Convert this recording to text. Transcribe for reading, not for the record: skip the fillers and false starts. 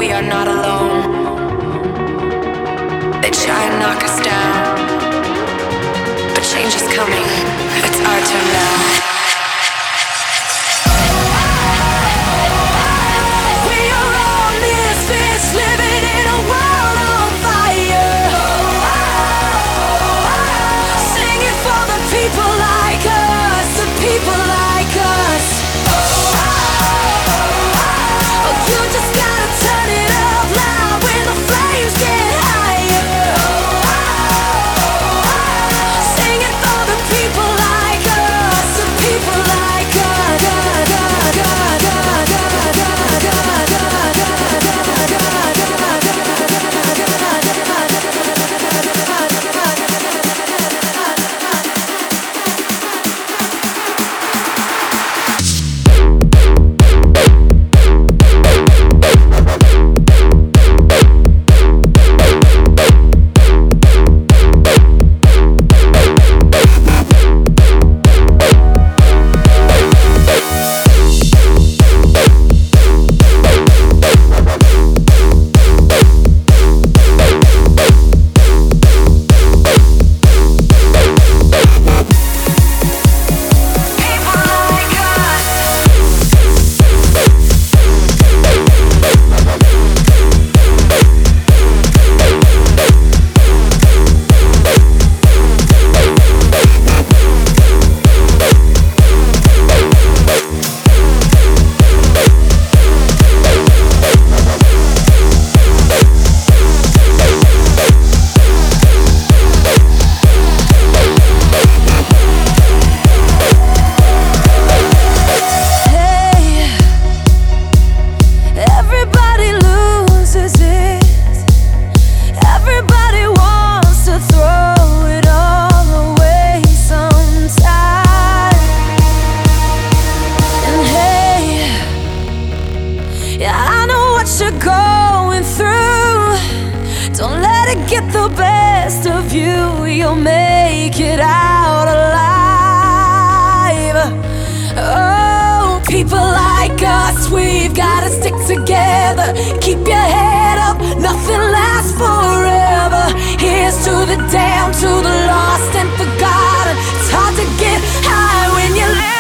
we are not alone. They try and knock us down, but change is coming. It's our turn now. Living in a world on fire, singing for the people like us, the people like us. Oh, you just gotta turn it up loud when the flames get higher. Singing for the people like us, the people like us. Get the best of you, you'll make it out alive. Oh, people like us, we've gotta stick together. Keep your head up, nothing lasts forever. Here's to the damned, to the lost and forgotten. It's hard to get high when you live.